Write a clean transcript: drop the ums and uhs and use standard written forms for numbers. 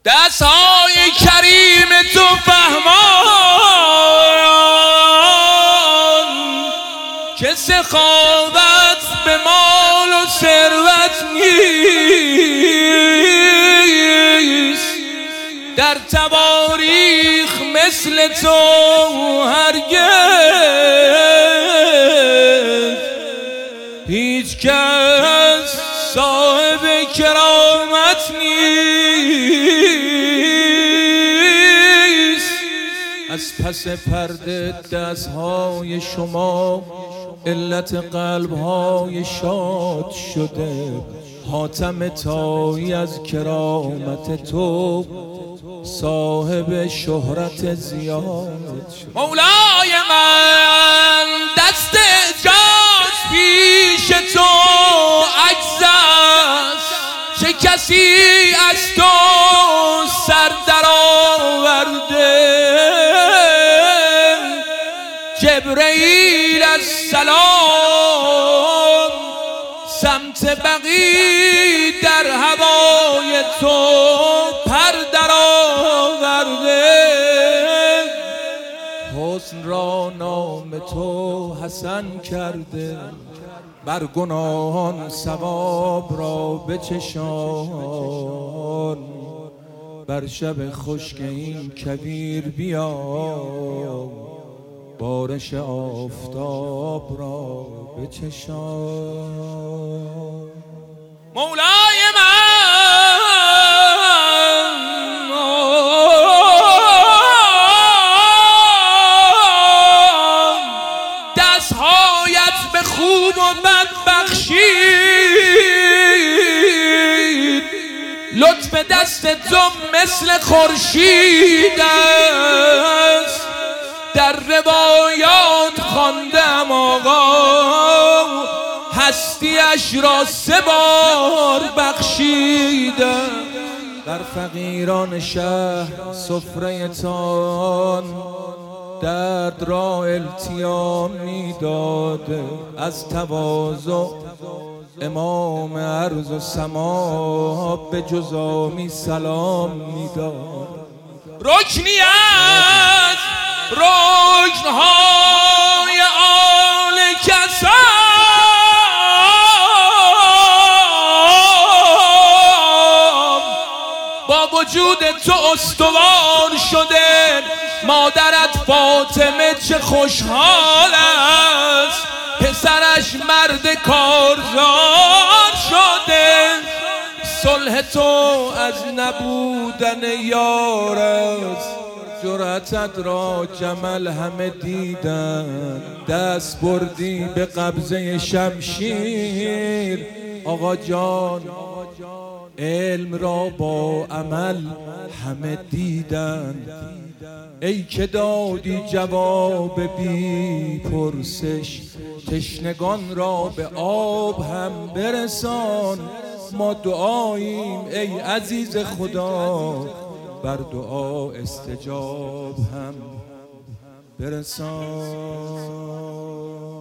دستهای کریم تو فهمان که سخاوت به مال و ثروت نیست. در تواریخ مثل تو هرگز هیچ کس صاحب کرامت نیست. از پس پرده دستهای شما علت قلبهای شاد شده. حاتم طایی از کرامت تو صاحب شهرت زیاد شد. مولای من دست اعجاز پیش تو عجز است. چه کسی از تو سر در آورده؟ جبرئیل السلام سمت بقی در هوای تو پر در آورده. حسن را نام تو حسن کرده، بر گناهان ثواب را بچشان. بر شب خشک این کویر بیا، بارش آفتاب را بچشان. مولای من دستهایت به خوب و بد بخشید. لطف دست تو مثل خورشید است. در روایات خواندم آقا هستیش را 3 بار بخشیدم. در فقیران شهر سفره تان درد را التیام میداده. از تواضع امام ارض و سما به جزامی سلام میداد. رکنی از رکنهای آل کسان با وجود تو استوار شده. مادرت فاطمه چه خوشحال است، پسرش مرد کارزار شده. صلح تو از نبودن یار است، جرأتت را جمل همه دیدن. دست بردی به قبضه شمشیر آقا جان، علم را با عمل همه دیدن. ای که دادی جواب بی پرسش، تشنگان را به آب هم برسان. ما دعاییم ای عزیز خدا، بر دعا استجاب هم برسان.